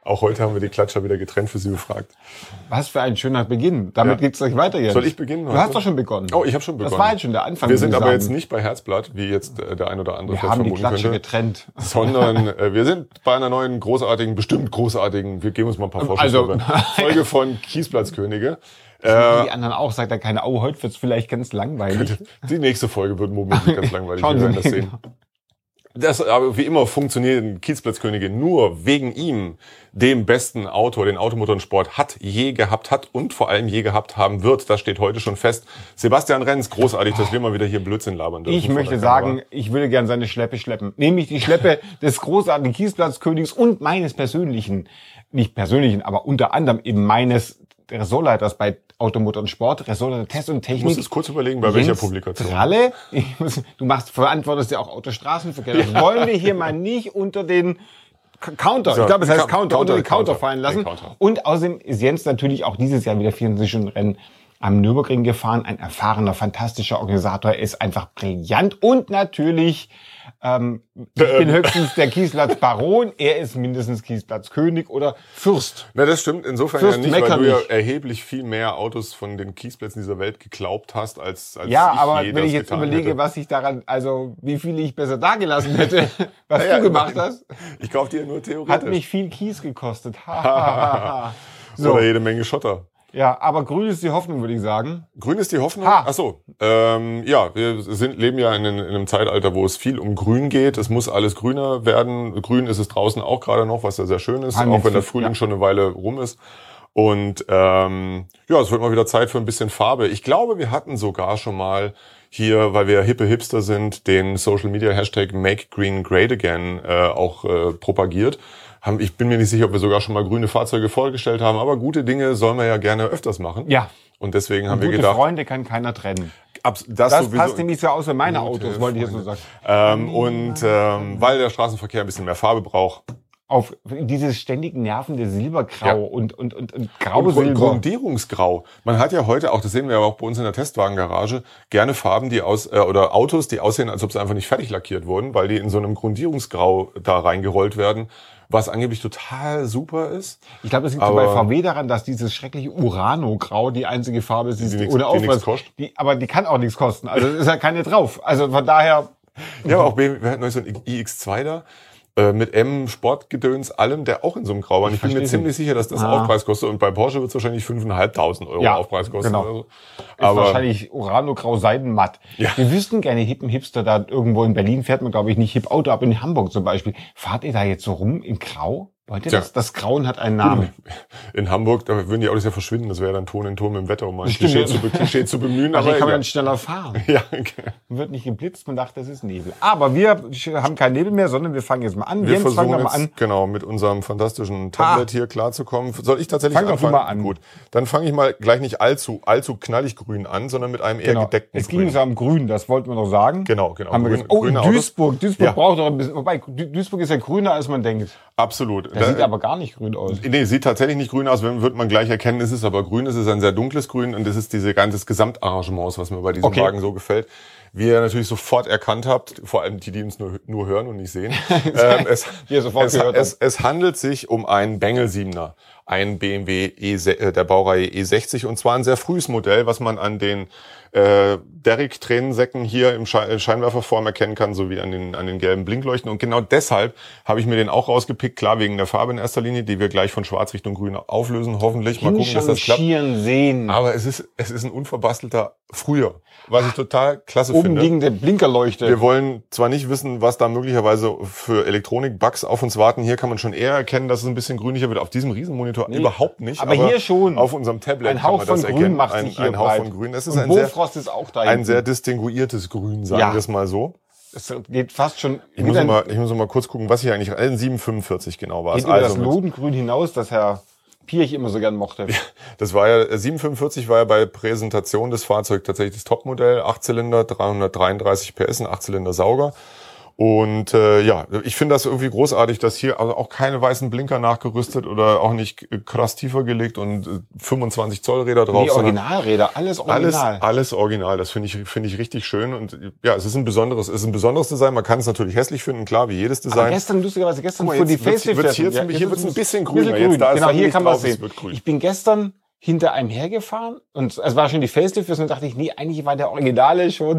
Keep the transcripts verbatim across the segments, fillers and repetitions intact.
Auch heute haben wir die Klatscher wieder getrennt für Sie befragt. Was für ein schöner Beginn. Damit ja. geht's gleich weiter jetzt. Soll ich beginnen? Du heute? hast doch schon begonnen. Oh, ich habe schon begonnen. Das war jetzt schon der Anfang. Wir sind aber sagen. jetzt nicht bei Herzblatt, wie jetzt der ein oder andere wir haben die Klatsche könnte, getrennt. Sondern äh, wir sind bei einer neuen großartigen, bestimmt großartigen, wir geben uns mal ein paar Vorschläge. Also, Folge von Kiesplatzkönige. Äh, die anderen auch, sagt er keine, oh, heute wird's vielleicht ganz langweilig. Die nächste Folge wird womöglich ganz langweilig. Schauen wir werden Sie das sehen. Das, aber wie immer funktionieren Kiesplatzkönige nur wegen ihm, dem besten Autor, den Automotorsport hat, je gehabt hat und vor allem je gehabt haben wird. Das steht heute schon fest. Sebastian Renz, großartig, dass wir mal wieder hier Blödsinn labern dürfen. Ich möchte sagen, ich würde gern seine Schleppe schleppen. Nämlich die Schleppe des großartigen Kiesplatzkönigs und meines persönlichen, nicht persönlichen, aber unter anderem eben meines Ressortleiters bei Automotor und Sport, Ressortleiter Test und Technik. Ich muss es kurz überlegen, bei welcher Publikation. Tralle. Ich muss, du machst, verantwortest ja auch Autostraßenverkehr. Das ja. wollen wir hier mal nicht unter den Counter, so, ich glaube, es heißt Counter, Counter, unter den Counter, Counter fallen lassen. Counter. Und außerdem ist Jens natürlich auch dieses Jahr wieder vierundzwanzig-Stunden-Rennen am Nürburgring gefahren. Ein erfahrener, fantastischer Organisator. Er ist einfach brillant. Und natürlich, ähm, ich bin höchstens der Kiesplatz-Baron. Er ist mindestens Kiesplatz-König oder Fürst. Na, das stimmt insofern Fürst ja nicht, Meckerlich. weil du ja erheblich viel mehr Autos von den Kiesplätzen dieser Welt geglaubt hast, als, als ja, ich aber je wenn ich das jetzt getan überlege, hätte. was ich daran, also wie viel ich besser dagelassen hätte, was ja, du gemacht hast. Ich kauf dir nur theoretisch. Hat mich viel Kies gekostet. Ha, ha, ha, ha. So. Oder jede Menge Schotter. Ja, aber grün ist die Hoffnung, würde ich sagen. Grün ist die Hoffnung? Ha. Ach so. Ähm, ja, wir sind, leben ja in, in einem Zeitalter, wo es viel um Grün geht. Es muss alles grüner werden. Grün ist es draußen auch gerade noch, was ja sehr schön ist, Haben auch wenn der viel, Frühling ja. schon eine Weile rum ist. Und ähm, ja, es wird mal wieder Zeit für ein bisschen Farbe. Ich glaube, wir hatten sogar schon mal hier, weil wir hippe Hipster sind, den Social Media Hashtag Make Green Great Again äh, auch äh, propagiert. Ich bin mir nicht sicher, ob wir sogar schon mal grüne Fahrzeuge vorgestellt haben, aber gute Dinge sollen wir ja gerne öfters machen. Ja. Und deswegen Und haben wir gute gedacht, Freunde kann keiner trennen. Ab, das Das sowieso, passt nämlich so aus wie meine gute Autos, wollte ich jetzt so sagen. Ähm, und ähm, weil der Straßenverkehr ein bisschen mehr Farbe braucht. Auf dieses ständig nervende Silbergrau Ja. und, und, und, und Und Grausilber. Grundierungsgrau. Man hat ja heute, auch das sehen wir ja auch bei uns in der Testwagengarage, gerne Farben, die aus äh, oder Autos, die aussehen, als ob sie einfach nicht fertig lackiert wurden, weil die in so einem Grundierungsgrau da reingerollt werden, was angeblich total super ist. Ich glaube, es liegt so Aber- bei V W daran, dass dieses schreckliche Urano-Grau die einzige Farbe ist, die, Die nichts- ohne die Aufpreis. nichts kostet. Die, aber die kann auch nichts kosten. Also ist ja keine drauf. Also von daher, Ja, aber auch B M W, wir hatten neulich so ein i X zwei da, äh, mit M, Sportgedöns, allem, der auch in so einem Grau war. Und ich bin mir verstehe ziemlich sicher, dass das Ah. Aufpreis kostet. Und bei Porsche wird es wahrscheinlich fünftausendfünfhundert Euro Ja, Aufpreis kosten. genau. Oder so. ist Aber wahrscheinlich Urano-Grau Seidenmatt. Ja. Wir wüssten gerne hippen Hipster da irgendwo in Berlin fährt man, glaube ich, nicht Hip Auto, aber in Hamburg zum Beispiel. Fahrt ihr da jetzt so rum in Grau? Wollt ihr Tja. das? Das Grauen hat einen Namen. in Hamburg, da würden die Autos ja verschwinden. Das wäre dann Ton in Ton im Wetter, um mal ein Stimmt. Klischee zu, be- Klischee zu bemühen. Wahrscheinlich Aber kann man egal. dann schneller fahren. Ja, okay. Man wird nicht geblitzt, man dachte, das ist Nebel. Aber wir haben keinen Nebel mehr, sondern wir fangen jetzt mal an. Wir Jens, fangen versuchen wir jetzt, mal an. genau, mit unserem fantastischen Tablet hier klarzukommen. Soll ich tatsächlich Fang doch du anfangen? mal an. Gut. Dann fange ich mal gleich nicht allzu, allzu knallig grün an, sondern mit einem eher Genau. gedeckten Es ging Grün. uns am Grün, das wollten wir noch sagen. Genau, genau. Haben wir Grün- gesagt. Oh, grüne in Autos. Duisburg. Duisburg Ja. braucht doch ein bisschen, wobei, Du- Duisburg ist ja grüner, als man denkt. Absolut. Der sieht aber gar nicht grün aus. Nee, sieht tatsächlich nicht grün aus, wenn- wird man gleich erkennen, ist es aber grün, es ist ein sehr dunkles Grün und das ist diese ganze Gesamtarrangement, was mir bei diesem Okay. Wagen so gefällt. Wie ihr natürlich sofort erkannt habt, vor allem die, die uns nur, nur hören und nicht sehen, ähm, es, Die ihr sofort es, gehört es, es handelt sich um einen Bengel siebener, ein B M W E, äh, der Baureihe E sechzig und zwar ein sehr frühes Modell, was man an den äh, Derrick-Tränensäcken hier im Sche Scheinwerferform erkennen kann, sowie an den, an den gelben Blinkleuchten. Und genau deshalb habe ich mir den auch rausgepickt, klar wegen der Farbe in erster Linie, die wir gleich von schwarz Richtung grün auflösen, hoffentlich. Mal gucken, dass das klappt. Hinschauen, sehen. Aber es ist, es ist ein unverbastelter Früher, was ich total klasse Oben finde. liegende Blinkerleuchte. Wir wollen zwar nicht wissen, was da möglicherweise für Elektronik-Bugs auf uns warten. Hier kann man schon eher erkennen, dass es ein bisschen grünlicher wird. Auf diesem Riesenmonitor Nee, überhaupt nicht. aber hier schon. Auf unserem Tablet Ein kann Hauch man das von Grün erkennen. macht ein, sich hier ein Hauch breit. von Grün. Es ist Und ein sehr, Bofrost ist auch da ein hinten. sehr distinguiertes Grün, sagen Ja. wir es mal so. Es geht fast schon Ich muss, ein- mal, ich muss mal kurz gucken, was hier eigentlich, äh, sieben fünfundvierzig genau war es. geht über das Also mit- Lodengrün hinaus, das Herr Pirch immer so gern mochte. Das war ja, äh, sieben fünfundvierzig war ja bei Präsentation des Fahrzeugs tatsächlich das Topmodell. Achtzylinder, dreihundertdreiunddreißig P S, ein Achtzylinder Sauger. Und äh, ja, ich finde das irgendwie großartig, dass hier also auch keine weißen Blinker nachgerüstet oder auch nicht krass tiefer gelegt und äh, fünfundzwanzig Zoll Räder drauf. Die Originalräder, alles original. Alles, alles original. Das finde ich, finde ich richtig schön. Und ja, es ist ein besonderes, es ist ein besonderes Design. Man kann es natürlich hässlich finden, klar, wie jedes Design. Aber gestern, lustigerweise gestern, für die Facelift. Wird's hier ja, hier wird es ein bisschen grüner. Grün. Jetzt, da genau, ist hier kann man es sehen. sehen. Ich bin gestern hinter einem hergefahren und es war schon die Facelift und dann dachte ich, nee, eigentlich war der Originale schon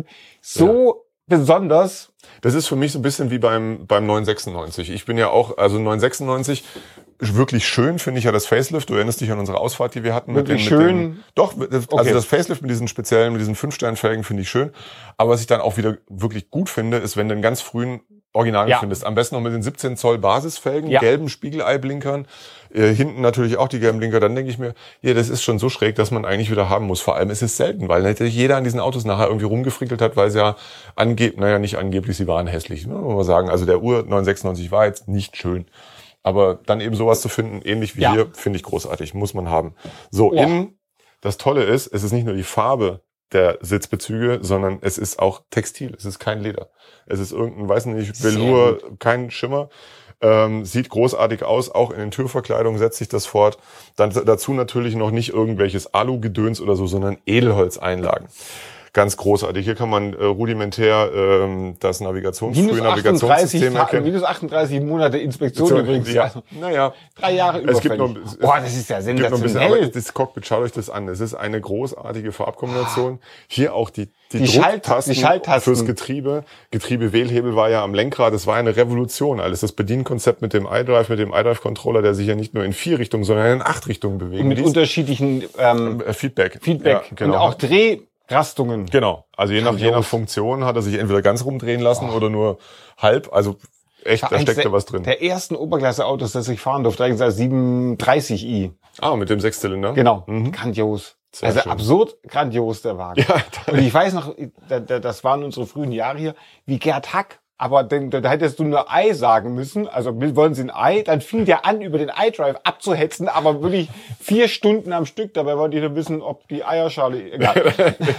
so ja. besonders. Das ist für mich so ein bisschen wie beim beim neun sechsundneunzig. Ich bin ja auch, also neun sechsundneunzig, wirklich schön finde ich ja das Facelift. Du erinnerst dich an unsere Ausfahrt, die wir hatten. Wirklich mit den, schön? Mit den, doch, also okay. Das Facelift mit diesen speziellen, mit diesen fünf-Stern-Felgen finde ich schön. Aber was ich dann auch wieder wirklich gut finde, ist, wenn du einen ganz frühen Original ja. findest. Am besten noch mit den siebzehn Zoll Basisfelgen, ja. gelben Spiegelei-Blinkern, äh, hinten natürlich auch die gelben Blinker. Dann denke ich mir, ja, das ist schon so schräg, dass man eigentlich wieder haben muss. Vor allem ist es selten, weil natürlich jeder an diesen Autos nachher irgendwie rumgefrickelt hat, weil sie ja angeblich, naja, nicht angeblich, sie waren hässlich, ne, muss man sagen. Also der Ur neun sechsundneunzig war jetzt nicht schön. Aber dann eben sowas zu finden, ähnlich wie ja. hier, finde ich großartig, muss man haben. So, ja. innen, das Tolle ist, es ist nicht nur die Farbe der Sitzbezüge, sondern es ist auch Textil. Es ist kein Leder. Es ist irgendein, weiß nicht, Velour, kein Schimmer. Ähm, sieht großartig aus. Auch in den Türverkleidungen setzt sich das fort. Dann dazu natürlich noch nicht irgendwelches Alu-Gedöns oder so, sondern Edelholzeinlagen. Ganz großartig. Hier kann man äh, rudimentär ähm, das Navigations frühe Navigationssystem erkennen. Minus achtunddreißig Monate Inspektion so, übrigens. Ja. Also, naja. Drei Jahre überfällig. Es gibt noch, es, Boah, das ist ja sensationell. Aber das Cockpit, schaut euch das an. Es ist eine großartige Farbkombination. Hier auch die die, die, Drucktasten die Schalttasten fürs Getriebe. Getriebewählhebel war ja am Lenkrad. Das war eine Revolution. Alles das Bedienkonzept mit dem iDrive, mit dem iDrive-Controller, der sich ja nicht nur in vier Richtungen, sondern in acht Richtungen bewegt. Und mit Dies, unterschiedlichen ähm, Feedback. Feedback. Ja, genau. Und auch Dreh Rastungen. Genau. Also je nach, je nach Funktion hat er sich entweder ganz rumdrehen lassen oh. oder nur halb. Also echt, da steckt da was drin. Der ersten Oberklasse-Autos, das ich fahren durfte, eigentlich das siebenhundertdreißig i. Ah, mit dem Sechszylinder? Genau. Mhm. Grandios. Sehr also schön. Absurd grandios, der Wagen. Ja, und ich weiß noch, das waren unsere frühen Jahre hier, wie Gerd Hack. Aber denn, da hättest du nur Ei sagen müssen. Also wollen Sie ein Ei? Dann fing der an, über den iDrive abzuhetzen, aber wirklich vier Stunden am Stück. Dabei wollte ich nur wissen, ob die Eierschale... Egal.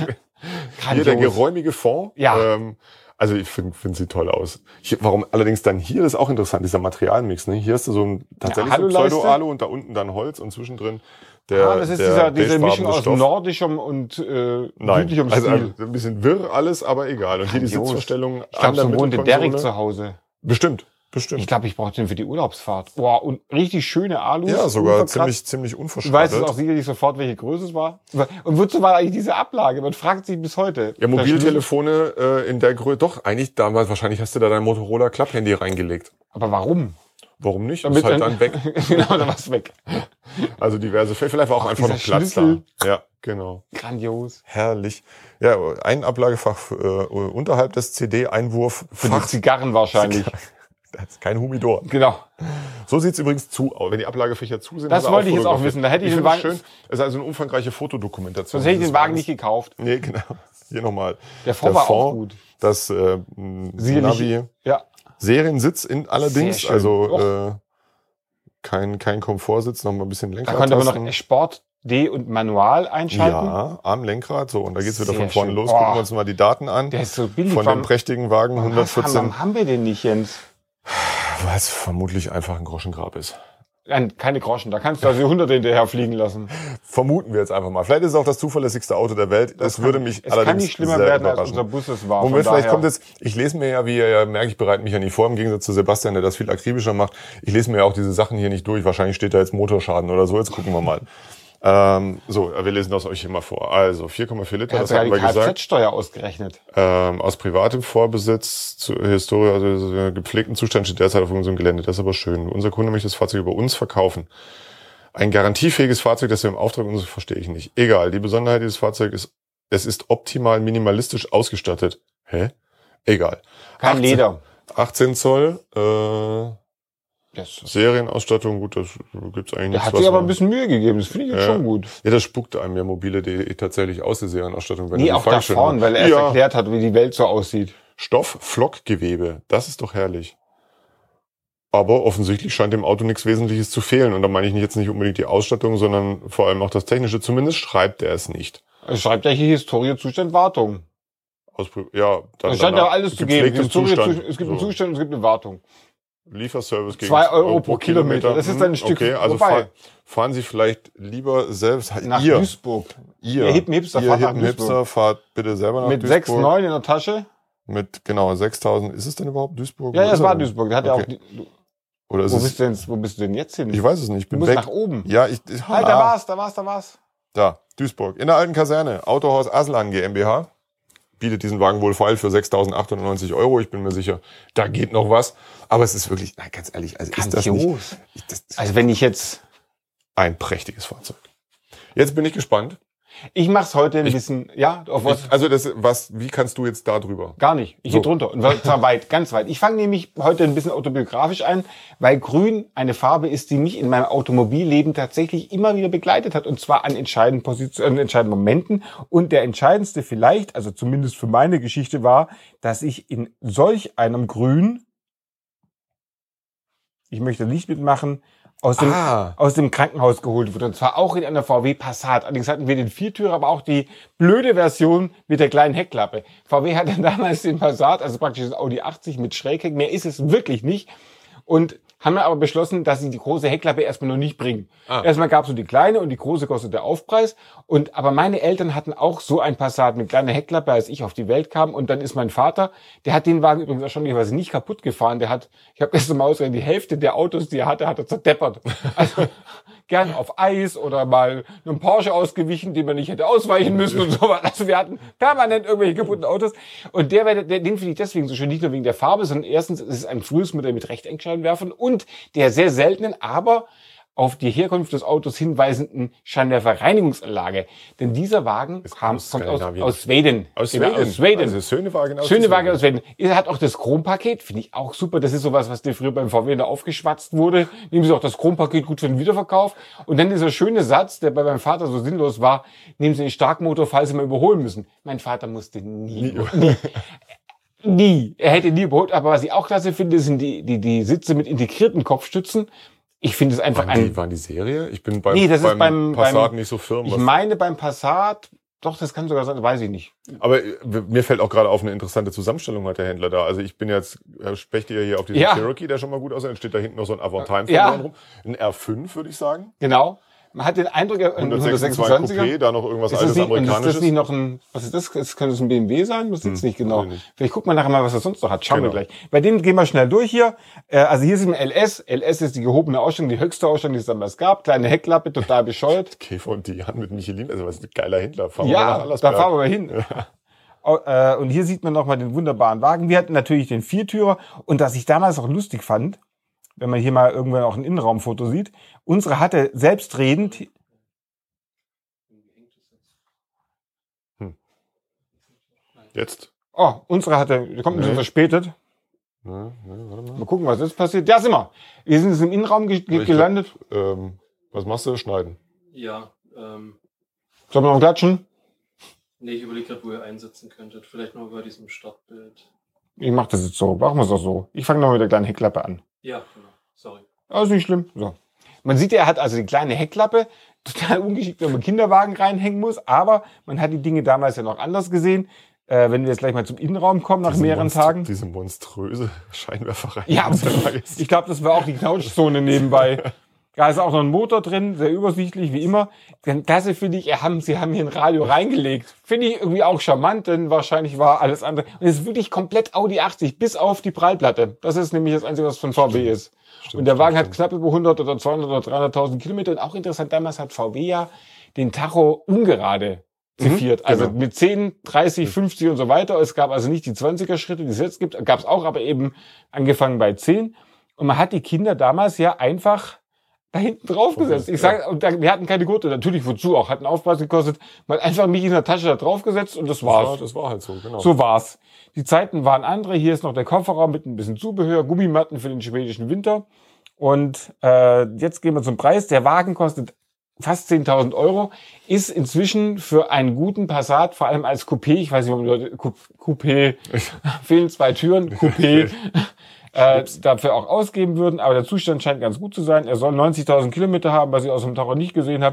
Hier der geräumige Fond. Ja. Ähm, also ich finde find sie toll aus. Hier, warum allerdings dann hier, das ist auch interessant, dieser Materialmix. Ne? Hier hast du so ein tatsächlich ja, so Pseudo-Alu und da unten dann Holz und zwischendrin der Ah, das ist der dieser, diese Mischung aus Stoff. nordischem und äh, Nein, südlichem also, Stil. also ein bisschen wirr alles, aber egal. Und hier die Sitzverstellung. Ich glaube, so wohnte Derek zu Hause. Bestimmt, bestimmt. Ich glaube, ich brauche den für die Urlaubsfahrt. Boah, und richtig schöne Alus. Ja, sogar ziemlich ziemlich unverschattet. Du weißt es auch sicherlich sofort, welche Größe es war. Und wozu war eigentlich diese Ablage? Man fragt sich bis heute. Ja, Mobiltelefone äh, in der Größe. Doch, eigentlich damals, wahrscheinlich hast du da dein Motorola Klapphandy reingelegt. Aber warum? Warum nicht? Damit ist halt dann, dann weg. Genau, dann war's weg. Also diverse Fälle. Vielleicht war auch Ach, einfach noch Platz Schlüssel. da. Ja, genau. Grandios. Herrlich. Ja, ein Ablagefach äh, unterhalb des C D-Einwurf. Für die Zigarren wahrscheinlich. Das ist kein Humidor. Genau. So sieht's übrigens zu aus. Wenn die Ablagefächer zu sind. Das wollte ich jetzt auch wissen. Da hätte ich, ich den Wagen. Schön. Es ist also eine umfangreiche Fotodokumentation. Sonst hätte ich den Wagen nicht gekauft. Nee, genau. Hier nochmal. Der Fond war auch gut. Das äh, Navi. Ja. Seriensitz in allerdings. Also äh, kein kein Komfortsitz, noch mal ein bisschen Lenkrad. Da konnte man noch Sport D und Manual einschalten. Ja, am Lenkrad. So, und da geht's wieder Sehr von vorne schön. los. Oh. Gucken wir uns mal die Daten an. Der ist so billig. Von dem prächtigen Wagen hundertvierzehn. Warum haben wir den nicht, Jens? Weil es vermutlich einfach ein Groschengrab ist. Keine Groschen, da kannst du also Hunderte hinterher fliegen lassen. Vermuten wir jetzt einfach mal. Vielleicht ist es auch das zuverlässigste Auto der Welt. Das, das kann, würde mich es allerdings kann nicht schlimmer werden, als unser Bus es war. Moment, vielleicht kommt jetzt, ich lese mir ja, wie ihr ja merkt, ich bereite mich ja nie vor, im Gegensatz zu Sebastian, der das viel akribischer macht. Ich lese mir ja auch diese Sachen hier nicht durch. Wahrscheinlich steht da jetzt Motorschaden oder so. Jetzt gucken wir mal. ähm, so, wir lesen das euch hier mal vor. Also, vier Komma vier Liter, er das haben wir gesagt. Kfz-Steuer ausgerechnet. Ähm, aus privatem Vorbesitz zu Historie, also gepflegten Zustand steht derzeit auf unserem Gelände. Das ist aber schön. Unser Kunde möchte das Fahrzeug über uns verkaufen. Ein garantiefähiges Fahrzeug, das wir im Auftrag unseres, verstehe ich nicht. Egal, die Besonderheit dieses Fahrzeugs ist, es ist optimal minimalistisch ausgestattet. Hä? Egal. Kein achtzehn, Leder. achtzehn Zoll, äh, yes. Serienausstattung, gut, das gibt's eigentlich nichts. Er hat sich aber ein bisschen Mühe gegeben, das finde ich jetzt ja. schon gut. Ja, das spuckt einem ja mobile punkt de tatsächlich aus, die Serienausstattung. Wenn nee, auch da vorne, weil er ja. erklärt hat, wie die Welt so aussieht. Stoff, Flockgewebe, das ist doch herrlich. Aber offensichtlich scheint dem Auto nichts Wesentliches zu fehlen. Und da meine ich jetzt nicht unbedingt die Ausstattung, sondern vor allem auch das Technische. Zumindest schreibt er es nicht. Er schreibt ja hier Historie, Zustand, Wartung. Ausprüf ja, dann es scheint ja alles zu geben. Zustand. Es gibt einen so. Zustand und es gibt eine Wartung. Lieferservice gegen zwei Euro pro Kilometer. Kilometer. Das ist dann ein Stück. Okay, also fahren, fahren Sie vielleicht lieber selbst nach ihr, Duisburg. Ihr, ihr hippen Hipster, ihr fahrt hippen Hipster, fahrt bitte selber nach Mit Duisburg. Mit sechs Komma neun in der Tasche. Mit genau sechstausend. Ist es denn überhaupt Duisburg? Ja, ja, es war Duisburg. Der hat okay. ja auch. Die, Oder ist wo es, bist du denn? Wo bist du denn jetzt hin? Ich weiß es nicht. Ich bin du musst weg. nach oben. Ja, ich. ich halt, da war's, da war's, da war's. Da, Duisburg. In der alten Kaserne. Autohaus Aslan GmbH. Bietet diesen Wagen wohl feil für sechstausendachthundertneunzig Euro. Ich bin mir sicher, da geht noch was. Aber es ist wirklich, na, ganz ehrlich, also ist das nicht, das, also wenn ich jetzt ein prächtiges Fahrzeug. Jetzt bin ich gespannt. Ich mach's heute ein ich, bisschen, ja, auf was? Ich, also das, was, wie kannst du jetzt da drüber? Gar nicht. Ich so. gehe drunter und zwar weit, ganz weit. Ich fange nämlich heute ein bisschen autobiografisch ein, weil Grün eine Farbe ist, die mich in meinem Automobilleben tatsächlich immer wieder begleitet hat und zwar an entscheidenden Positionen, an entscheidenden Momenten. Und der entscheidendste vielleicht, also zumindest für meine Geschichte war, dass ich in solch einem Grün, ich möchte nicht mitmachen, aus dem, ah. aus dem Krankenhaus geholt wurde. Und zwar auch in einer V W Passat. Allerdings hatten wir den Viertürer, aber auch die blöde Version mit der kleinen Heckklappe. V W hatte damals den Passat, also praktisch das Audi achtzig mit Schrägheck. Mehr ist es wirklich nicht. Und haben wir aber beschlossen, dass sie die große Heckklappe erstmal noch nicht bringen. Ah. Erstmal gab es so die kleine und die große kostete der Aufpreis. Und aber meine Eltern hatten auch so ein Passat mit kleiner Heckklappe, als ich auf die Welt kam. Und dann ist mein Vater, der hat den Wagen übrigens erstaunlicherweise nicht kaputt gefahren. Der hat, ich habe gestern mal ausgerechnet, die Hälfte der Autos, die er hatte, hat er zerdeppert. Also gern auf Eis oder mal einem Porsche ausgewichen, den man nicht hätte ausweichen müssen und so. Also wir hatten permanent irgendwelche kaputten Autos. Und der, der den finde ich deswegen so schön, nicht nur wegen der Farbe, sondern erstens ist es ein frühes Modell mit Rechteckscheinwerfern und der sehr seltenen, aber auf die Herkunft des Autos hinweisenden Scheinwerferreinigungsanlage. Denn dieser Wagen kam, kommt aus, aus Schweden. Aus Schweden? Aus Schweden. Also Schönewagen aus Schönewagen aus Schweden. Er hat auch das Chrompaket, finde ich auch super. Das ist sowas, was dir früher beim V W da aufgeschwatzt wurde. Nehmen Sie auch das Chrompaket gut für den Wiederverkauf. Und dann dieser schöne Satz, der bei meinem Vater so sinnlos war, nehmen Sie den Starkmotor, falls Sie mal überholen müssen. Mein Vater musste nie, nie. nie. Nie. Er hätte nie überholt. Aber was ich auch klasse finde, sind die, die, die Sitze mit integrierten Kopfstützen. Ich finde es einfach waren die, ein... Waren die Serie? Ich bin beim, nee, das beim, ist beim Passat beim, nicht so firm. Ich meine beim Passat, doch, das kann sogar sein, weiß ich nicht. Aber mir fällt auch gerade auf, eine interessante Zusammenstellung hat der Händler da. Also ich bin jetzt, spechte ja hier auf diesen ja. Cherokee, der schon mal gut aussieht. Dann steht da hinten noch so ein Avantime ja. rum. Ein R fünf, würde ich sagen. Genau. Man hat den Eindruck, ein hundertsechsundzwanzig Coupé, da noch irgendwas ist altes nicht, Amerikanisches. Ist das nicht noch ein, was ist das? Das könnte es ein B M W sein? Das ist jetzt hm, nicht genau. Nicht. Vielleicht gucken wir nachher mal, was er sonst noch hat. Schauen genau. wir gleich. Bei denen gehen wir schnell durch hier. Also hier ist ein L S. L S ist die gehobene Ausstattung, die höchste Ausstattung, die es damals gab. Kleine Heckklappe, total bescheuert. Käfer und die Hand mit Michelin, also was ein geiler Händler. Fahren ja, wir da fahren wir mal hin. Ja. Und hier sieht man nochmal den wunderbaren Wagen. Wir hatten natürlich den Viertürer. Und was ich damals auch lustig fand, wenn man hier mal irgendwann auch ein Innenraumfoto sieht, unsere hatte selbstredend... Jetzt? Oh, unsere hatte, die kommt ein bisschen nee. verspätet. Nee, nee, warte mal. Mal gucken, was jetzt passiert. Da sind wir. Wir sind jetzt im Innenraum ge ge gelandet. Hab, ähm, was machst du? Schneiden? Ja. Ähm, Sollen wir noch klatschen? Nee, ich überlege gerade, wo ihr einsetzen könntet. Vielleicht noch über diesem Startbild. Ich mach das jetzt so. Machen wir es doch so. Ich fange noch mit der kleinen Heckklappe an. Ja, genau. Sorry. Aber ist nicht schlimm. So. Man sieht, er hat also die kleine Heckklappe. Total ungeschickt, wenn man Kinderwagen reinhängen muss. Aber man hat die Dinge damals ja noch anders gesehen. Äh, wenn wir jetzt gleich mal zum Innenraum kommen, nach diese mehreren Monst Tagen. Diese monströse Scheinwerferei. Ja, ich glaube, das war auch die Couchzone nebenbei. Da ist auch noch ein Motor drin, sehr übersichtlich, wie immer. Klasse finde ich, haben, sie haben hier ein Radio reingelegt. Finde ich irgendwie auch charmant, denn wahrscheinlich war alles andere. Und es ist wirklich komplett Audi achtzig, bis auf die Prallplatte. Das ist nämlich das Einzige, was von V W ist. Stimmt, und der Wagen stimmt, hat knapp über hundert oder zweihundert oder dreihunderttausend Kilometer. Und auch interessant, damals hat V W ja den Tacho ungerade ziffiert. Mhm, also genau. Mit zehn, dreißig, fünfzig und so weiter. Es gab also nicht die zwanziger Schritte, die es jetzt gibt. Gab es auch, aber eben angefangen bei zehn. Und man hat die Kinder damals ja einfach da hinten drauf gesetzt. Ich sage, und da, wir hatten keine Gurte. Natürlich, wozu auch? Hat einen Aufpreis gekostet. Man hat einfach mich in der Tasche da drauf gesetzt und das war's. Das war, das war halt so, genau. So war's. Die Zeiten waren andere. Hier ist noch der Kofferraum mit ein bisschen Zubehör, Gummimatten für den schwedischen Winter. Und äh, jetzt gehen wir zum Preis. Der Wagen kostet fast zehntausend Euro, ist inzwischen für einen guten Passat, vor allem als Coupé, ich weiß nicht, ob Leute, Coupé, fehlen zwei Türen, Coupé, äh, dafür auch ausgeben würden, aber der Zustand scheint ganz gut zu sein. Er soll neunzigtausend Kilometer haben, was ich aus dem Tacho nicht gesehen habe.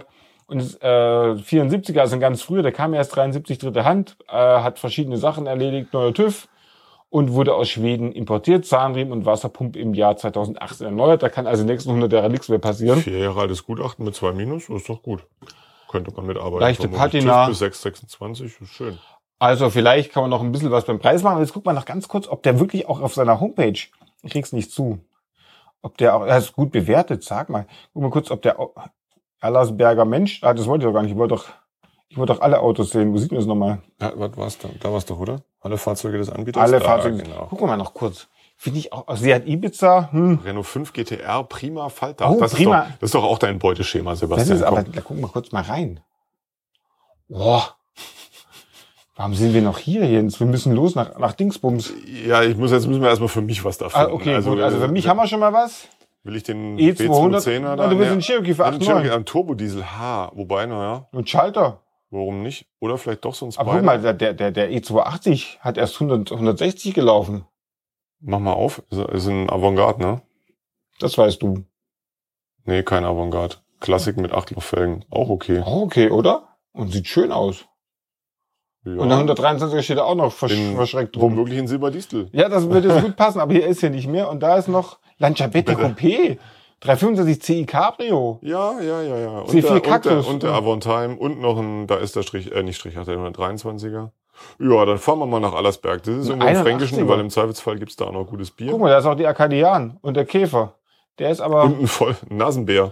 Und das, äh, vierundsiebziger, also ein ganz früher, der kam erst dreiundsiebzig dritte Hand, äh, hat verschiedene Sachen erledigt, neuer TÜV und wurde aus Schweden importiert, Zahnriemen und Wasserpumpe im Jahr zweitausendachtzehn erneuert. Da kann also in den nächsten hundert Jahren nichts mehr passieren. Vier Jahre altes Gutachten mit zwei Minus, das ist doch gut. Könnte man mitarbeiten. Leichte Patina. TÜV bis sechs sechsundzwanzig, ist schön. Also vielleicht kann man noch ein bisschen was beim Preis machen. Jetzt guck mal noch ganz kurz, ob der wirklich auch auf seiner Homepage, ich krieg's nicht zu, ob der auch, er ist gut bewertet, sag mal. Guck mal kurz, ob der Allersberger Mensch, ah, das wollte ich doch gar nicht, ich wollte doch, ich wollte doch alle Autos sehen. Wo sieht man das nochmal? Ja, was war's da? Da war's doch, oder? Alle Fahrzeuge des Anbieters? Alle da, Fahrzeuge. Genau. Gucken wir mal noch kurz. Finde ich auch, Seat Ibiza, hm. Renault fünf G T R, prima Faltdach. Oh, das, prima. Ist doch, das ist doch auch dein Beuteschema, Sebastian. Das ist aber, da gucken wir kurz mal rein. Boah. Warum sind wir noch hier, Jens? Wir müssen los nach, nach Dingsbums. Ja, ich muss, jetzt müssen wir erstmal für mich was dafür. Ah, okay, also, gut. Also für mich äh, haben wir schon mal was. Will ich den E zweihundert, B zweihundertzehner da? Du willst den Cherokee für acht Komma neun. Ein Turbodiesel H, wobei, naja. Und Schalter. Warum nicht? Oder vielleicht doch so ein Spider. Aber guck mal, der, der, der E zweihundertachtzig hat erst hundert, hundertsechzig gelaufen. Mach mal auf, ist ein Avantgarde, ne? Das weißt du. Nee, kein Avantgarde. Klassik mit Achtlochfelgen. Auch okay. Auch okay, oder? Und sieht schön aus. Ja. Und der hundertdreiundzwanziger steht da auch noch versch in, verschreckt drum. Womöglich ein Silberdistel. Ja, das würde jetzt gut passen, aber hier ist hier nicht mehr. Und da ist noch Lancia Beta Coupé. dreihundertfünfundsechzig C I Cabrio. Ja, ja, ja, ja. Und C vier der, Cactus. Und der, und der Avantime und noch ein, da ist der Strich, äh, nicht Strich, hat der hundertdreiundzwanziger. Ja, dann fahren wir mal nach Allersberg. Das ist irgendwo im Fränkischen, weil im Zweifelsfall gibt's da auch noch gutes Bier. Guck mal, da ist auch die Arkadian und der Käfer. Der ist aber... Und ein voll ein Nasenbär.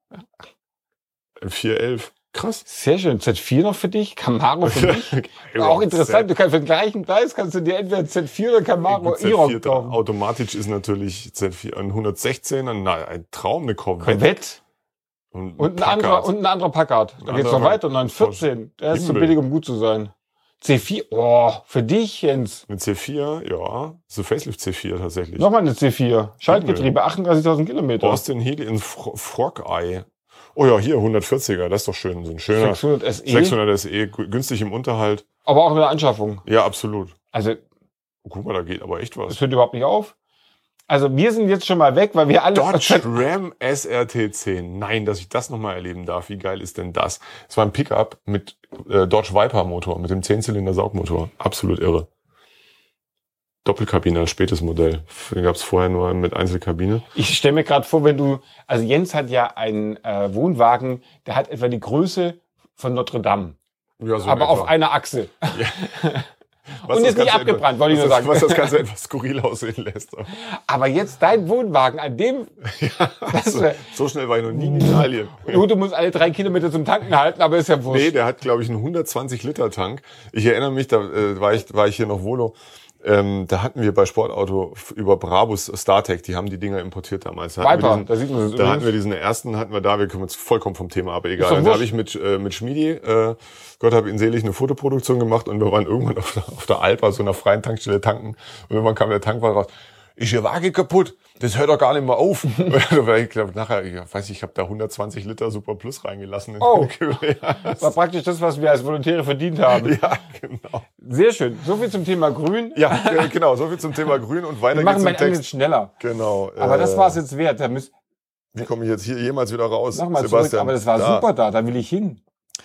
vier elf. Krass. Sehr schön. Z vier noch für dich, Camaro für dich. Auch interessant, du kannst für den gleichen Preis kannst du dir entweder Z vier oder Camaro E-Rock kaufen. Automatisch ist natürlich Z vier ein hundertsechzehner, na, ein Traum, eine Corvette. Corvette. Und, und, ein anderer, und ein anderer Packard. Da geht's noch weiter, neun vierzehn. Der ist zu billig, um gut zu sein. C vier, oh, für dich, Jens. Eine C vier, ja. So Facelift C vier tatsächlich. Nochmal eine C vier. Schaltgetriebe, achtunddreißigtausend Kilometer. Austin Healey in Frog-Eye. Oh ja, hier, hundertvierziger, das ist doch schön. So ein schöner sechshundert S E. sechshundert S E, günstig im Unterhalt. Aber auch in der Anschaffung. Ja, absolut. Also. Oh, guck mal, da geht aber echt was. Das hört überhaupt nicht auf. Also wir sind jetzt schon mal weg, weil wir alle... Dodge Ram S R T zehn. Nein, dass ich das nochmal erleben darf. Wie geil ist denn das? Es war ein Pickup mit äh, Dodge Viper Motor, mit dem zehnzylinder Saugmotor. Absolut irre. Doppelkabine als spätes Modell. Gab es vorher nur mit Einzelkabine. Ich stelle mir gerade vor, wenn du... Also Jens hat ja einen äh, Wohnwagen, der hat etwa die Größe von Notre Dame. Ja, so aber auf einer Achse. Ja. Was und ist nicht abgebrannt, wollte ich nur sagen. Was das Ganze etwas skurril aussehen lässt. Aber jetzt dein Wohnwagen, an dem... Ja, das wär, so schnell war ich noch nie in Italien. Gut, du musst alle drei Kilometer zum Tanken halten, aber ist ja wurscht. Nee, der hat, glaube ich, einen hundertzwanzig Liter Tank. Ich erinnere mich, da äh, war, ich, war ich hier noch Volo. Ähm, da hatten wir bei Sportauto über Brabus StarTech, die haben die Dinger importiert damals. Da Viper, diesen, da sieht man es Da übrigens. hatten wir diesen ersten, hatten wir da, wir kommen jetzt vollkommen vom Thema, aber egal. Da habe ich mit äh, mit Schmiedi, äh, Gott hab ihn selig, eine Fotoproduktion gemacht und wir waren irgendwann auf der, auf der Alpa, so einer freien Tankstelle tanken und irgendwann kam der Tankwart raus. Ist Ihr Wagen kaputt? Das hört doch gar nicht mehr auf. Ich glaube, nachher, ich weiß ich habe da hundertzwanzig Liter Super Plus reingelassen. In oh, ja. Das war praktisch das, was wir als Volontäre verdient haben. Ja, genau. Sehr schön. So viel zum Thema Grün. Ja, genau. So viel zum Thema Grün und weiter wir machen geht's mein im Text schneller. Genau. Aber äh, das war es jetzt wert. Da müsst, wie komme ich jetzt hier jemals wieder raus, Nochmal Sebastian? Zurück, aber das war da. super da. Da will ich hin.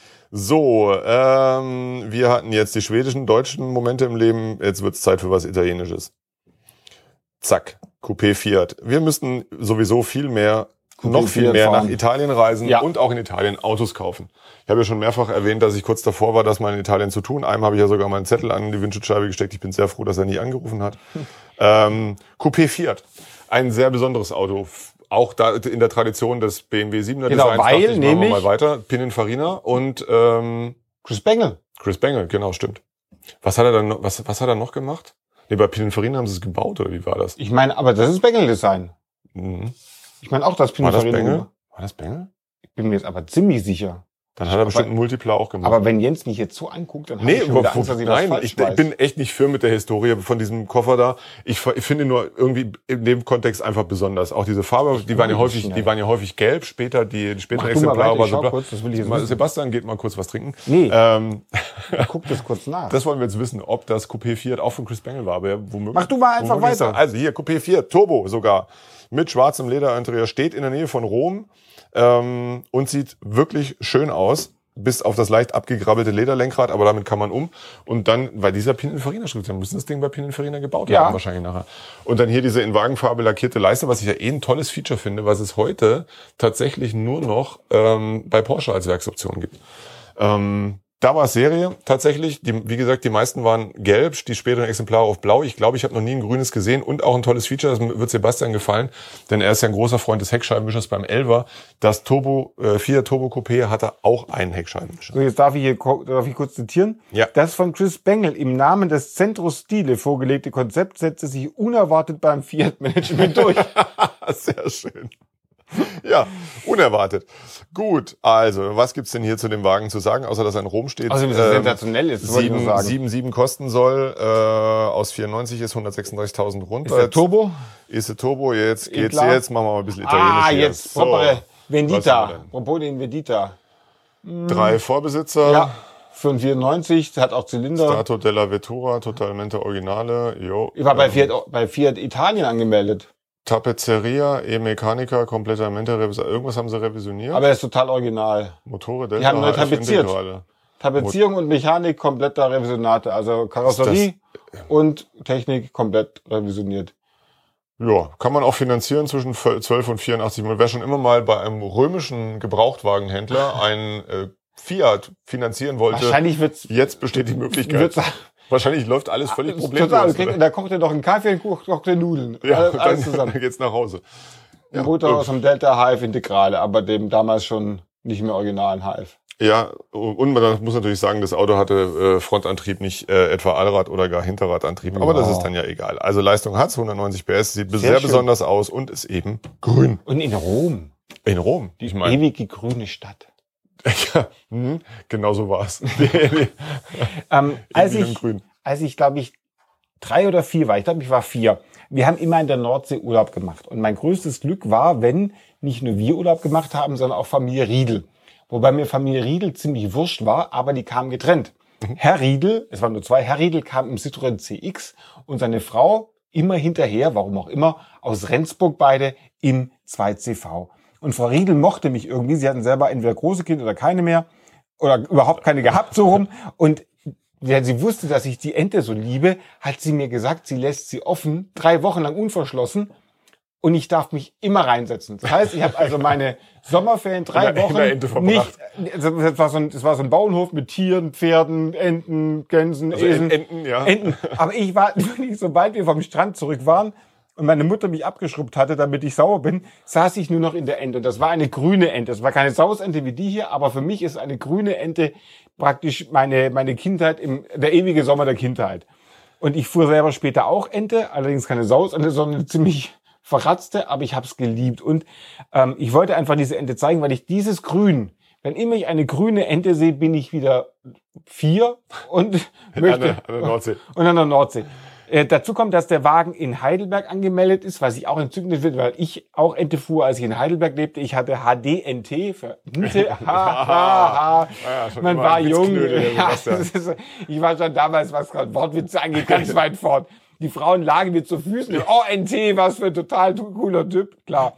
So, ähm, wir hatten jetzt die schwedischen, deutschen Momente im Leben. Jetzt wird's Zeit für was Italienisches. Zack, Coupé Fiat. Wir müssten sowieso viel mehr, Coupé noch viel Fiat mehr fahren. Nach Italien reisen ja. und auch in Italien Autos kaufen. Ich habe ja schon mehrfach erwähnt, dass ich kurz davor war, das mal in Italien zu tun. Einem habe ich ja sogar meinen Zettel an die Windschutzscheibe gesteckt. Ich bin sehr froh, dass er nie angerufen hat. Hm. Ähm, Coupé Fiat. Ein sehr besonderes Auto. Auch da in der Tradition des B M W siebener genau, Designs. Weil, ich, nämlich mal weiter. Pininfarina und ähm, Chris Bangle. Chris Bangle, genau, stimmt. Was hat er dann noch, was, was hat er noch gemacht? Nee, bei Pininfarina haben sie es gebaut, oder wie war das? Ich meine, aber das ist Bangle-Design. Mhm. Ich meine auch, das Pininfarina. War das Bangle? War das Bangle? Ich bin mir jetzt aber ziemlich sicher. Dann hat er bestimmt einen Multipler auch gemacht. Aber wenn Jens mich jetzt so anguckt, dann nee, habe ich schon wieder Angst, dass ich nein, das falsch ich, weiß. ich bin echt nicht firm mit der Historie von diesem Koffer da. Ich, ich finde nur irgendwie in dem Kontext einfach besonders. Auch diese Farbe, die waren ja häufig, schnell. die waren ja häufig gelb. Später die, die späteren Exemplare war so kurz, das will ich jetzt mal, Sebastian geht mal kurz was trinken. Nee. Ähm, Guck das kurz nach. Das wollen wir jetzt wissen, ob das Coupé Fiat auch von Chris Bangle war. Aber ja, womöglich, mach du mal einfach weiter. Also hier Coupé Fiat Turbo sogar mit schwarzem Leder-Interieur steht in der Nähe von Rom. ähm, und sieht wirklich schön aus. Bis auf das leicht abgegrabbelte Lederlenkrad, aber damit kann man um. Und dann, weil dieser Pininfarina-Schrift, dann müssen das Ding bei Pininfarina gebaut ja. haben wahrscheinlich nachher. Und dann hier diese in Wagenfarbe lackierte Leiste, was ich ja eh ein tolles Feature finde, was es heute tatsächlich nur noch ähm, bei Porsche als Werksoption gibt. Ähm, Da war es Serie tatsächlich. Die, wie gesagt, die meisten waren gelb, die späteren Exemplare auf blau. Ich glaube, ich habe noch nie ein grünes gesehen und auch ein tolles Feature, das wird Sebastian gefallen, denn er ist ja ein großer Freund des Heckscheibenwischers beim Elfer. Das Turbo äh, Fiat Turbo Coupé hatte auch einen Heckscheibenwischer. So, jetzt darf ich hier darf ich kurz zitieren. Ja. Das von Chris Bengel im Namen des Centro Stile vorgelegte Konzept setzte sich unerwartet beim Fiat-Management durch. Sehr schön. Ja, unerwartet. Gut, also, was gibt's denn hier zu dem Wagen zu sagen, außer dass er in Rom steht? Also, dass er ähm, sensationell ist, das wollte ich nur sagen. sieben Komma sieben kosten soll, äh, aus vierundneunzig ist hundertsechsunddreißigtausend runter. Ist der Turbo? Ist der Turbo, jetzt geht's klar. jetzt, machen wir mal ein bisschen italienisch Ah, hier. jetzt, so, propere Vendita. Propos den Vendita. Drei Vorbesitzer. Ja, für einen vierundneunzig, hat auch Zylinder. Stato della Vettura, Totalmente Originale, jo. Ich war bei Fiat, bei Fiat Italien angemeldet. Tapezeria, E-Mechanica, komplettamente Revision. Irgendwas haben sie revisioniert. Aber er ist total original. Motore Die haben neu tapeziert. Tapezierung Mot- und Mechanik kompletter Revisionate. Also Karosserie und Technik komplett revisioniert. Ja, kann man auch finanzieren zwischen zwölf und vierundachtzig. Wer schon immer mal bei einem römischen Gebrauchtwagenhändler einen äh, Fiat finanzieren wollte, wahrscheinlich wird's, jetzt besteht die Möglichkeit. Wahrscheinlich läuft alles völlig problemlos. Total, kriegt, da kocht er noch einen Kaffee und kocht er Nudeln. Ja, alles, alles dann, zusammen. Dann geht's nach Hause. Ein Motor ja, aus dem Delta H F Integrale, aber dem damals schon nicht mehr originalen H F. Ja, und man muss natürlich sagen, das Auto hatte äh, Frontantrieb, nicht äh, etwa Allrad- oder gar Hinterradantrieb. Aber wow. Das ist dann ja egal. Also Leistung hat's, hundertneunzig P S, sieht sehr, sehr besonders aus und ist eben grün. Und in Rom. In Rom. Die ich mein, ewige grüne Stadt. Ja, hm, genau so war's. ähm, als ich, als ich, glaube ich, drei oder vier war, ich glaube, ich war vier, wir haben immer in der Nordsee Urlaub gemacht. Und mein größtes Glück war, wenn nicht nur wir Urlaub gemacht haben, sondern auch Familie Riedel. Wobei mir Familie Riedel ziemlich wurscht war, aber die kamen getrennt. Mhm. Herr Riedel, es waren nur zwei, Herr Riedel kam im Citroën C X und seine Frau immer hinterher, warum auch immer, aus Rendsburg beide im zwei C V. Und Frau Riedel mochte mich irgendwie. Sie hatten selber entweder große Kinder oder keine mehr. Oder überhaupt keine gehabt, so rum. Und wenn sie wusste, dass ich die Ente so liebe, hat sie mir gesagt, sie lässt sie offen, drei Wochen lang unverschlossen. Und ich darf mich immer reinsetzen. Das heißt, ich habe also meine Sommerferien drei in der, Wochen in der Ente verbracht. nicht. Das war, so ein, das war so ein Bauernhof mit Tieren, Pferden, Enten, Gänsen, also Eseln. Enten, ja. Enten. Aber ich war, sobald wir vom Strand zurück waren, und meine Mutter mich abgeschrubbt hatte, damit ich sauer bin, saß ich nur noch in der Ente. Und das war eine grüne Ente. Das war keine Sausente wie die hier, aber für mich ist eine grüne Ente praktisch meine, meine Kindheit, im, der ewige Sommer der Kindheit. Und ich fuhr selber später auch Ente, allerdings keine Sausente, sondern eine ziemlich verratzte, aber ich habe es geliebt. Und ähm, ich wollte einfach diese Ente zeigen, weil ich dieses Grün, wenn immer ich eine grüne Ente sehe, bin ich wieder vier und möchte... An der, an der Nordsee. Und an der Nordsee. Äh, dazu kommt, dass der Wagen in Heidelberg angemeldet ist, was ich auch entzückend finde, weil ich auch Ente fuhr, als ich in Heidelberg lebte. Ich hatte H D N T für Ente. Ha, ha, ha. Ja, man war jung. Ja, ist, ich war schon damals, was gerade Wortwitze angeht, ganz weit fort. Die Frauen lagen mir zu Füßen. Oh, N T, was für ein total cooler Typ. Klar.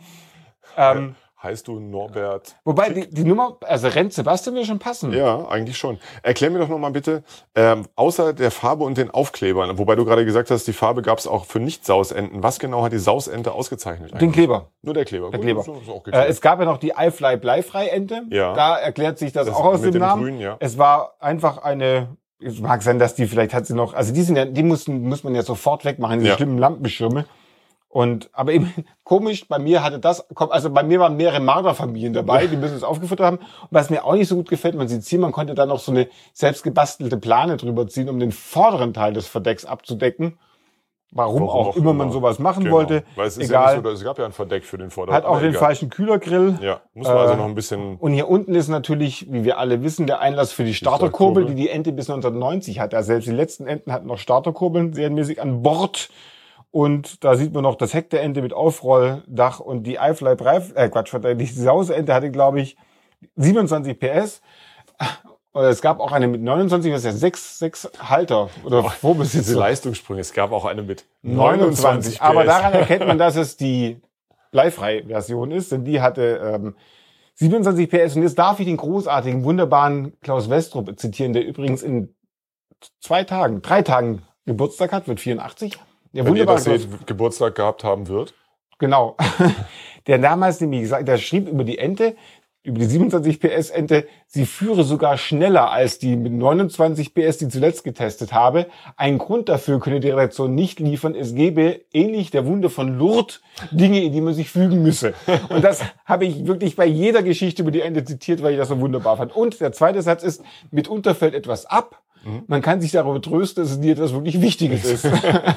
Ähm, Heißt du Norbert? Wobei die, die Nummer, also rennt Sebastian würde schon passen. Ja, eigentlich schon. Erklär mir doch nochmal bitte, ähm, außer der Farbe und den Aufklebern, wobei du gerade gesagt hast, die Farbe gab es auch für Nicht-Sausenten. Was genau hat die Sausente ausgezeichnet eigentlich? Den Kleber. Nur der Kleber. Der Gut, Kleber. Das ist auch äh, es gab ja noch die iFly Bleifrei-Ente. Ja. Da erklärt sich das, das auch aus mit dem Namen. Grün, ja. Es war einfach eine... Es mag sein, dass die, vielleicht hat sie noch, also die sind ja, die mussten, muss man ja sofort wegmachen, diese ja. schlimmen Lampenschirme. Und, aber eben, komisch, bei mir hatte das, also bei mir waren mehrere Marderfamilien dabei, die müssen es aufgefüttert haben. Und was mir auch nicht so gut gefällt, man sieht hier, man konnte da noch so eine selbst gebastelte Plane drüber ziehen, um den vorderen Teil des Verdecks abzudecken. Warum, Warum auch, auch immer man sowas machen genau. wollte. Weil es ist egal. Ja nicht so, es gab ja ein Verdeck für den vorderen. Hat auch den egal. falschen Kühlergrill. Ja, muss man äh, also noch ein bisschen... Und hier unten ist natürlich, wie wir alle wissen, der Einlass für die Starterkurbel, die die Ente bis neunzehnhundertneunzig hatte. Also selbst die letzten Enten hatten noch Starterkurbeln serienmäßig an Bord. Und da sieht man noch das Heck der Ente mit Aufrolldach und die iFly Breif, äh Quatsch, die Sausente hatte, glaube ich, siebenundzwanzig P S. Oder es gab auch eine mit neunundzwanzig, das ist ja sechs, sechs Halter oder oh, Vorbesitzer. Diese Leistungssprünge. Es gab auch eine mit neunundzwanzig. Aber daran erkennt man, dass es die Bleifrei-Version ist, denn die hatte ähm, siebenundzwanzig P S. Und jetzt darf ich den großartigen, wunderbaren Klaus Westrup zitieren, der übrigens in zwei Tagen, drei Tagen Geburtstag hat, wird vierundachtzig. Der Wenn ihr das seht, Geburtstag gehabt haben wird. Genau. Der damals nämlich gesagt, der schrieb über die Ente, über die siebenundzwanzig P S Ente, sie führe sogar schneller als die mit neunundzwanzig P S, die zuletzt getestet habe. Ein Grund dafür könne die Redaktion nicht liefern. Es gäbe, ähnlich der Wunde von Lourdes, Dinge, in die man sich fügen müsse. Und das habe ich wirklich bei jeder Geschichte über die Ente zitiert, weil ich das so wunderbar fand. Und der zweite Satz ist, mitunter fällt etwas ab. Man kann sich darüber trösten, dass es dir etwas wirklich Wichtiges ist.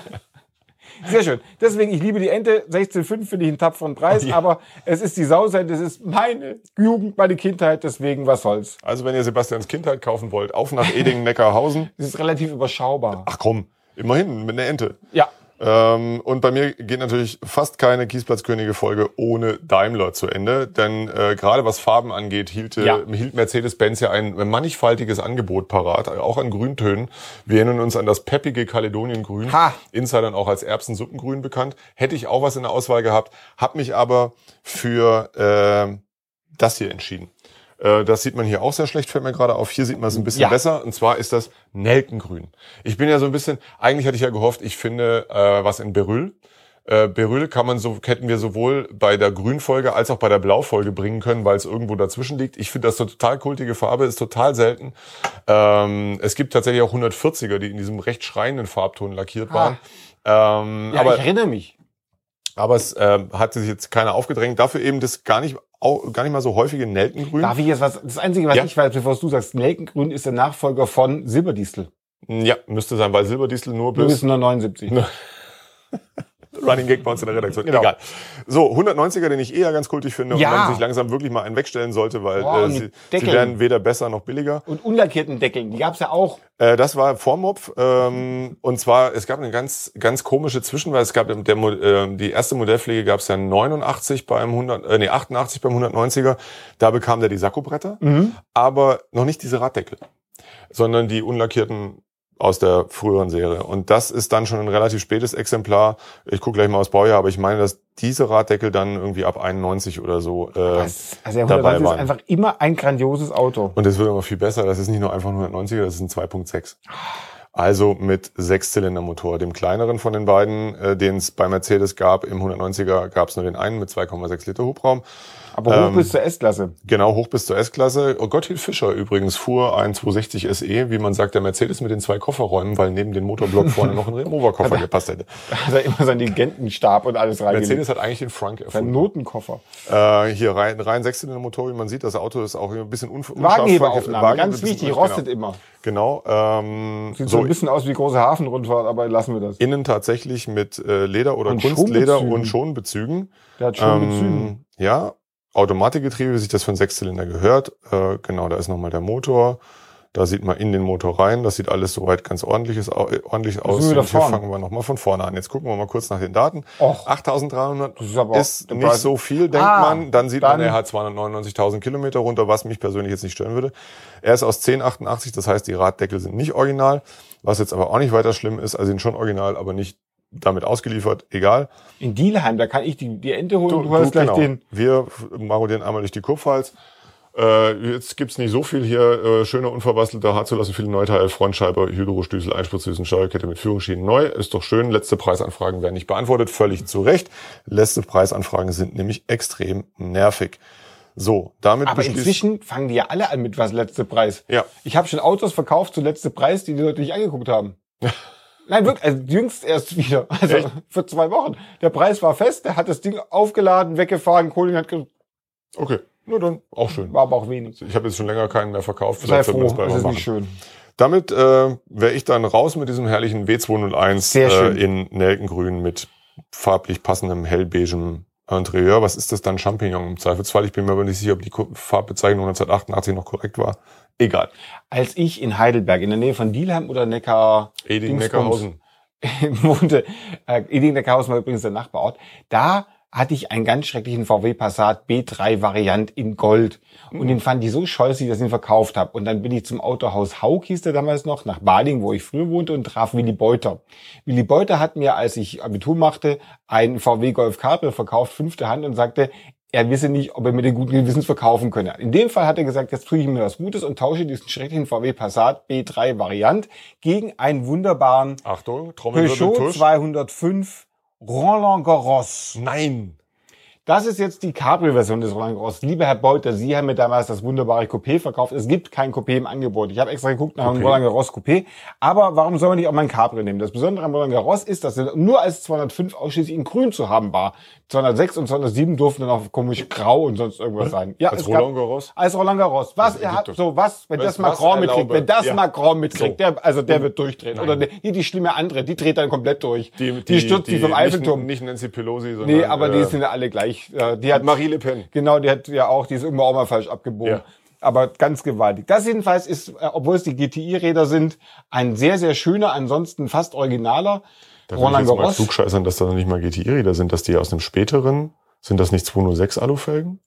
Sehr schön. Deswegen, ich liebe die Ente. sechzehn Komma fünf finde ich einen tapferen Preis, ja. Aber es ist die Sauseite, es ist meine Jugend, meine Kindheit, deswegen, was soll's. Also, wenn ihr Sebastians Kindheit kaufen wollt, auf nach Edingen-Neckarhausen. Das ist relativ überschaubar. Ach komm, immerhin, mit einer Ente. Ja. Ähm, und bei mir geht natürlich fast keine Kiesplatzkönige-Folge ohne Daimler zu Ende, denn äh, gerade was Farben angeht, hielt, ja. hielt Mercedes-Benz ja ein mannigfaltiges Angebot parat, auch an Grüntönen. Wir erinnern uns an das peppige Kaledoniengrün, ha. Insidern auch als Erbsen-Suppengrün bekannt. Hätte ich auch was in der Auswahl gehabt, habe mich aber für äh, das hier entschieden. Das sieht man hier auch sehr schlecht, fällt mir gerade auf. Hier sieht man es ein bisschen ja. besser. Und zwar ist das Nelkengrün. Ich bin ja so ein bisschen, eigentlich hatte ich ja gehofft, ich finde äh, was in Beryl. Äh, Beryl kann man so, hätten wir sowohl bei der Grünfolge als auch bei der Blaufolge bringen können, weil es irgendwo dazwischen liegt. Ich finde das eine total kultige Farbe, ist total selten. Ähm, es gibt tatsächlich auch hundertvierziger, die in diesem recht schreienden Farbton lackiert waren. Ah. Ähm, ja, aber, ich erinnere mich. Aber es äh, hat sich jetzt keiner aufgedrängt. Dafür eben das gar nicht auch gar nicht mal so häufige Nelkengrün. Darf ich jetzt was? Das Einzige, was ja. ich weiß, bevor du sagst, Nelkengrün ist der Nachfolger von Silberdistel. Ja, müsste sein, weil Silberdistel nur bis... Nur bis neunundsiebzig. Running Gag bei uns in der Redaktion. Genau. Egal. So, hundertneunziger, den ich eher ganz kultig finde ja. und man sich langsam wirklich mal einen wegstellen sollte, weil oh, äh, sie, sie werden weder besser noch billiger. Und unlackierten Deckeln, die gab's ja auch. Äh, das war Vormopf. Ähm, und zwar, es gab eine ganz ganz komische Zwischenweise. Es gab der, äh, die erste Modellpflege gab's ja neunundachtzig beim hundert, äh, nee achtundachtzig beim hundertneunziger. Da bekam der die Sakkobretter, mhm. aber noch nicht diese Raddeckel, sondern die unlackierten aus der früheren Serie. Und das ist dann schon ein relativ spätes Exemplar. Ich gucke gleich mal aufs Baujahr, aber ich meine, dass diese Raddeckel dann irgendwie ab einundneunzig oder so äh, das, also der dabei waren. Ist einfach immer ein grandioses Auto. Und das wird immer viel besser. Das ist nicht nur einfach ein hundertneunziger, das ist ein zwei Komma sechs. Also mit Sechszylindermotor, dem kleineren von den beiden, äh, den es bei Mercedes gab. Im hundertneunziger gab es nur den einen mit zwei Komma sechs Liter Hubraum. Aber hoch ähm, bis zur S-Klasse. Genau, hoch bis zur S-Klasse. Oh, Gottlieb Fischer übrigens fuhr ein zweihundertsechzig S E, wie man sagt, der Mercedes mit den zwei Kofferräumen, weil neben den Motorblock vorne noch ein Remover-Koffer er, gepasst hätte. Da hat er immer seinen Legentenstab und alles reingelegt. Mercedes hat eigentlich den Frank erfunden. Sein Notenkoffer. Äh, hier rein, rein Sechszylindermotor, wie man sieht, das Auto ist auch ein bisschen unscharf. Wagenheberaufnahme, Wagen, ganz wichtig, rostet genau. immer. Genau. Ähm, Sieht so ein bisschen aus wie große Hafenrundfahrt, aber lassen wir das. Innen tatsächlich mit äh, Leder oder und Kunstleder und Schonbezügen. Der hat Schonbezügen. Ähm, ja. Automatikgetriebe, wie sich das für einen Sechszylinder gehört. Äh, genau, da ist nochmal der Motor. Da sieht man in den Motor rein. Das sieht alles soweit ganz ordentlich, ist, ordentlich aus. Und hier fangen wir nochmal von vorne an. Jetzt gucken wir mal kurz nach den Daten. Och, achttausenddreihundert ist, aber ist nicht so viel, denkt ah, man. Dann sieht dann man, er hat zweihundertneunundneunzigtausend Kilometer runter, was mich persönlich jetzt nicht stören würde. Er ist aus zehn achtundachtzig, das heißt, die Raddeckel sind nicht original. Was jetzt aber auch nicht weiter schlimm ist. Also sind schon original, aber nicht damit ausgeliefert, egal. In Dielheim, da kann ich die, die Ente holen, du, du hast du, gleich genau. den... Wir marodieren einmal durch die Kurpfalz. Äh, jetzt gibt's nicht so viel hier, äh, schöner, unverbastelter, hart zu lassen, viele Neuteile, Frontscheibe, Hydrostüsel, Einspritzdüsen, Steuerkette mit Führungsschienen neu. Ist doch schön, letzte Preisanfragen werden nicht beantwortet, völlig zu Recht. Letzte Preisanfragen sind nämlich extrem nervig. So, damit aber inzwischen fangen die ja alle an mit was letzte Preis. Ja. Ich habe schon Autos verkauft zu letzte Preis, die die Leute nicht angeguckt haben. Nein, wirklich, also jüngst erst wieder. Also echt? Für zwei Wochen. Der Preis war fest, der hat das Ding aufgeladen, weggefahren, Kohling hat gesagt, okay, nur dann auch schön. War aber auch wenig. Ich habe jetzt schon länger keinen mehr verkauft. Sei froh, das ist nicht schön. Damit äh, wäre ich dann raus mit diesem herrlichen W zweihunderteins äh, in Nelkengrün mit farblich passendem hellbeigem Interieur. Was ist das dann? Champignon im Zweifelsfall. Ich bin mir aber nicht sicher, ob die Farbbezeichnung neunzehnhundertachtundachtzig noch korrekt war. Egal. Als ich in Heidelberg, in der Nähe von Dielheim oder Neckar... Edingen-Neckarhausen. wohnte, äh, Edingen-Neckarhausen war übrigens der Nachbarort, da hatte ich einen ganz schrecklichen V W Passat B drei Variant in Gold. Und mhm. den fand ich so scheußlich, dass ich ihn verkauft habe. Und dann bin ich zum Autohaus Haug, hieß der damals noch, nach Bading, wo ich früher wohnte, und traf Willy Beuter. Willy Beuter hat mir, als ich Abitur machte, einen V W Golf Cabrio verkauft, fünfte Hand, und sagte, er wisse nicht, ob er mit den guten Gewissens verkaufen könne. In dem Fall hat er gesagt, jetzt tue ich mir was Gutes und tausche diesen schrecklichen V W Passat B drei Variant gegen einen wunderbaren Achtung, Peugeot zweihundertfünf Roland Garros. Nein! Das ist jetzt die Cabrio-Version des Roland Garros. Lieber Herr Beuter, Sie haben mir damals das wunderbare Coupé verkauft. Es gibt kein Coupé im Angebot. Ich habe extra geguckt nach einem Roland Garros Coupé. Aber warum soll man nicht auch mal ein Cabrio nehmen? Das Besondere am Roland Garros ist, dass er nur als zweihundertfünf ausschließlich in grün zu haben war. zweihundertsechs und zweihundertsieben durften dann auch komisch grau und sonst irgendwas sein. Ja, als Roland Garros? Als Roland Garros. Was er hat, so was, wenn das Macron mitkriegt, wenn das Macron mitkriegt, der, also der wird durchdrehen. Oder hier die schlimme andere, die dreht dann komplett durch. Die, die, die stürzt die vom Eiffelturm. Nicht, nicht Nancy Pelosi, sondern... Nee, aber äh, die sind ja alle gleich. Die hat Marie Le Pen. Genau, die hat ja auch, die ist immer auch mal falsch abgebogen. Ja. Aber ganz gewaltig. Das jedenfalls ist, obwohl es die G T I-Räder sind, ein sehr, sehr schöner, ansonsten fast originaler da Roland Garros. Da will ich jetzt mal klugscheißern, dass da noch nicht mal G T I-Räder sind, dass die aus dem späteren, sind das nicht zweihundertsechs Alufelgen?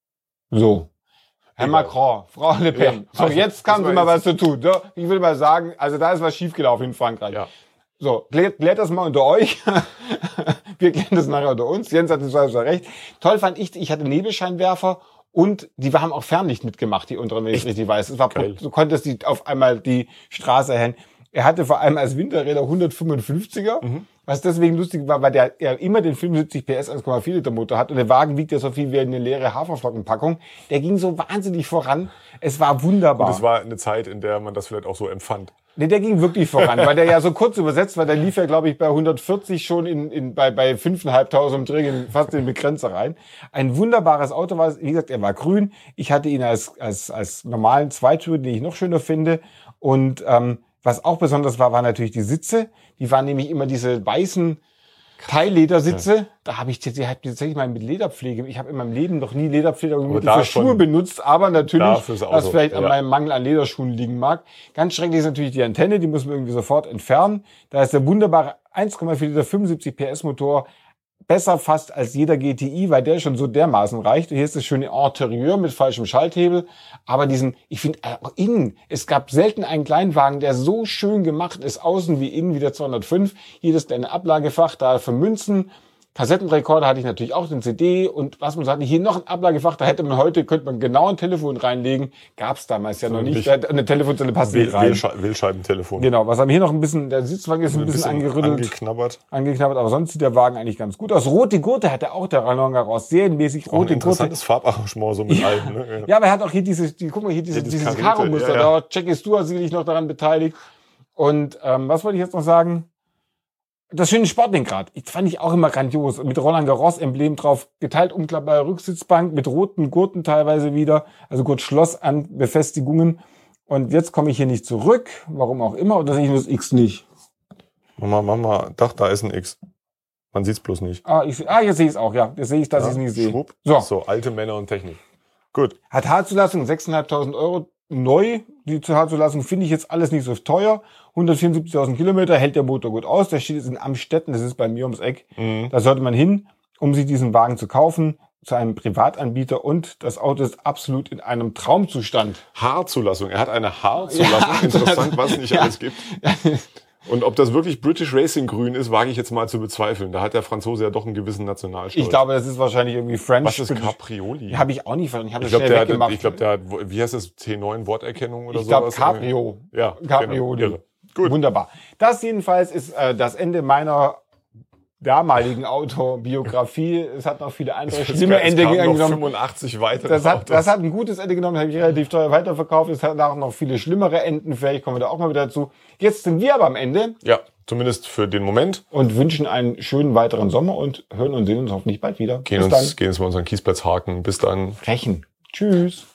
So. Herr Egal. Macron, Frau Le Pen. Ja. So, jetzt haben Sie mal was zu tun. So, ich will mal sagen, also da ist was schiefgelaufen in Frankreich. Ja. So, klärt, klärt das mal unter euch. Wir klären das nachher unter uns. Jens hat das recht. Toll fand ich, ich hatte Nebelscheinwerfer und die haben auch Fernlicht mitgemacht, die unteren, wenn ich richtig weiß. Es war, du konntest die auf einmal die Straße erhellen. Er hatte vor allem als Winterräder hundertfünfundfünfziger, mhm. was deswegen lustig war, weil der ja immer den fünfundsiebzig P S eins Komma vier Liter Motor hat und der Wagen wiegt ja so viel wie eine leere Haferflockenpackung. Der ging so wahnsinnig voran. Es war wunderbar. Und es war eine Zeit, in der man das vielleicht auch so empfand. Nee, der ging wirklich voran, weil der ja so kurz übersetzt war. Der lief ja, glaube ich, bei hundertvierzig schon in, in bei bei fünftausendfünfhundert Umdrehungen fast in den Begrenzer rein. Ein wunderbares Auto war es. Wie gesagt, er war grün. Ich hatte ihn als als als normalen Zweitürer, den ich noch schöner finde. Und ähm, was auch besonders war, waren natürlich die Sitze. Die waren nämlich immer diese weißen Teilledersitze. Ja. Da habe ich tatsächlich mal mit Lederpflege. Ich habe in meinem Leben noch nie Lederpflege für Schuhe benutzt, aber natürlich, was vielleicht an ja. meinem Mangel an Lederschuhen liegen mag. Ganz schrecklich ist natürlich die Antenne, die muss man irgendwie sofort entfernen. Da ist der wunderbare eins Komma vier Liter fünfundsiebzig P S Motor besser fast als jeder G T I, weil der schon so dermaßen reicht. Und hier ist das schöne Interieur mit falschem Schalthebel. Aber diesen, ich finde, auch innen, es gab selten einen Kleinwagen, der so schön gemacht ist, außen wie innen wie der zweihundertfünf. Hier ist ein Ablagefach da für Münzen. Kassettenrekorder hatte ich natürlich auch, den C D und was man sagt, hier noch ein Ablagefach, da hätte man heute, könnte man genau ein Telefon reinlegen. Gab's damals ja noch nicht. Eine Telefonzelle passt nicht rein. Wählscheibentelefon. Genau, was haben wir hier noch ein bisschen, der Sitzwagen ist ein, ein bisschen, bisschen angerüttelt. Angeknabbert. Angeknabbert, aber sonst sieht der Wagen eigentlich ganz gut aus. Rote Gurte hat er auch, der Roland Garros, serienmäßig rote Gurte. Interessantes Farbarrangement so mit ja. alten, ne? Ja. ja, aber er hat auch hier diese, die, guck mal hier, diese, ja, dieses Karo-Muster ja, ja. da. Jackie Stewart sicherlich noch daran beteiligt. Und, ähm, was wollte ich jetzt noch sagen? Das schöne Sportlenkrad, das fand ich auch immer grandios. Mit Roland Garros Emblem drauf, geteilt umklappbare Rücksitzbank, mit roten Gurten teilweise wieder, also Gurtschloss an Befestigungen. Und jetzt komme ich hier nicht zurück, warum auch immer, oder sehe ich nur das X nicht? Mama, Mama, doch, da ist ein X. Man sieht's bloß nicht. Ah, ich, ah jetzt sehe ich es auch, ja. Jetzt sehe ich, dass ja, ich es nicht sehe. Schwupp. So. so, alte Männer und Technik. Gut. Hat H-Zulassung, sechstausendfünfhundert Euro. Neu, die H-Zulassung finde ich jetzt alles nicht so teuer. hundertvierundsiebzigtausend Kilometer, hält der Motor gut aus. Der steht jetzt in Amstetten, das ist bei mir ums Eck. Mhm. Da sollte man hin, um sich diesen Wagen zu kaufen, zu einem Privatanbieter. Und das Auto ist absolut in einem Traumzustand. H-Zulassung, er hat eine H-Zulassung. Ja, interessant, was es nicht ja. alles gibt. Und ob das wirklich British Racing Grün ist, wage ich jetzt mal zu bezweifeln. Da hat der Franzose ja doch einen gewissen Nationalstolz. Ich glaube, das ist wahrscheinlich irgendwie French. Was ist Caprioli? Habe ich auch nicht verstanden. Ich habe das schnell glaub, weggemacht. Hat, ich glaube, der hat, wie heißt das, T neun Worterkennung oder ich sowas? Ich glaube, Cabrio. Ja, Caprioli. Genau. Gut. Wunderbar. Das jedenfalls ist äh, das Ende meiner damaligen Autobiografie. Es hat noch viele andere schlimme Ende genommen. fünfundachtzig weitere das hat, das hat ein gutes Ende genommen, habe ich relativ teuer weiterverkauft. Es hat auch noch viele schlimmere Enden. Vielleicht kommen wir da auch mal wieder dazu. Jetzt sind wir aber am Ende. Ja, zumindest für den Moment. Und wünschen einen schönen weiteren Sommer und hören und sehen uns hoffentlich bald wieder. Gehen, Bis uns, dann. gehen uns mal unseren Kiesplatz haken. Bis dann. Rechen. Tschüss.